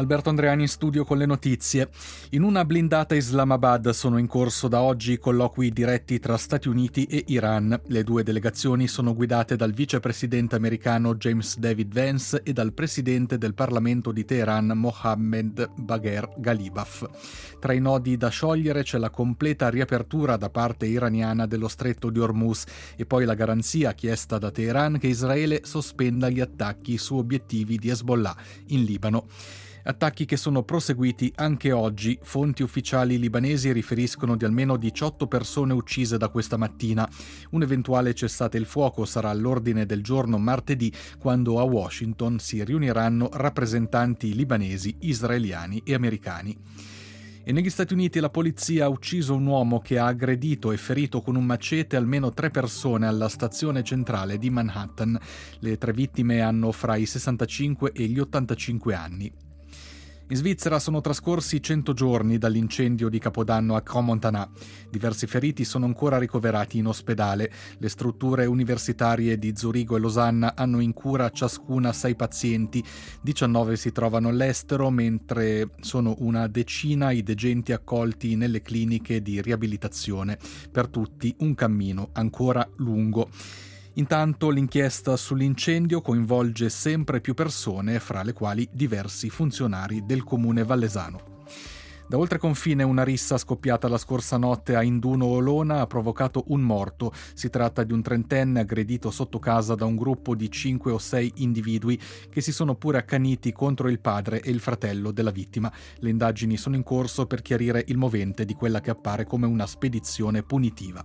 Alberto Andreani in studio con le notizie. In una blindata Islamabad sono in corso da oggi colloqui diretti tra Stati Uniti e Iran. Le due delegazioni sono guidate dal vicepresidente americano James David Vance e dal presidente del Parlamento di Teheran Mohammed Bagher Ghalibaf. Tra i nodi da sciogliere c'è la completa riapertura da parte iraniana dello stretto di Hormuz e poi la garanzia chiesta da Teheran che Israele sospenda gli attacchi su obiettivi di Hezbollah in Libano. Attacchi che sono proseguiti anche oggi. Fonti ufficiali libanesi riferiscono di almeno 18 persone uccise da questa mattina. Un eventuale cessate il fuoco sarà all'ordine del giorno martedì, quando a Washington si riuniranno rappresentanti libanesi, israeliani e americani. E negli Stati Uniti la polizia ha ucciso un uomo che ha aggredito e ferito con un macete almeno 3 persone alla stazione centrale di Manhattan. Le 3 vittime hanno fra i 65 e gli 85 anni. In Svizzera sono trascorsi 100 giorni dall'incendio di Capodanno a Crans-Montana. Diversi feriti sono ancora ricoverati in ospedale. Le strutture universitarie di Zurigo e Losanna hanno in cura ciascuna 6 pazienti. 19 si trovano all'estero, mentre sono una decina i degenti accolti nelle cliniche di riabilitazione. Per tutti un cammino ancora lungo. Intanto l'inchiesta sull'incendio coinvolge sempre più persone, fra le quali diversi funzionari del comune vallesano. Da oltreconfine una rissa scoppiata la scorsa notte a Induno Olona ha provocato un morto. Si tratta di un trentenne aggredito sotto casa da un gruppo di 5 o 6 individui che si sono pure accaniti contro il padre e il fratello della vittima. Le indagini sono in corso per chiarire il movente di quella che appare come una spedizione punitiva.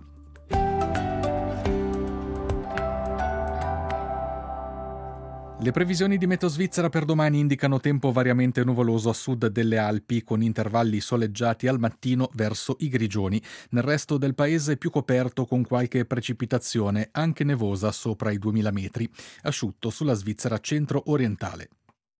Le previsioni di meteo svizzera per domani indicano tempo variamente nuvoloso a sud delle Alpi, con intervalli soleggiati al mattino verso i grigioni. Nel resto del paese più coperto con qualche precipitazione, anche nevosa sopra i 2000 metri. Asciutto sulla Svizzera centro-orientale.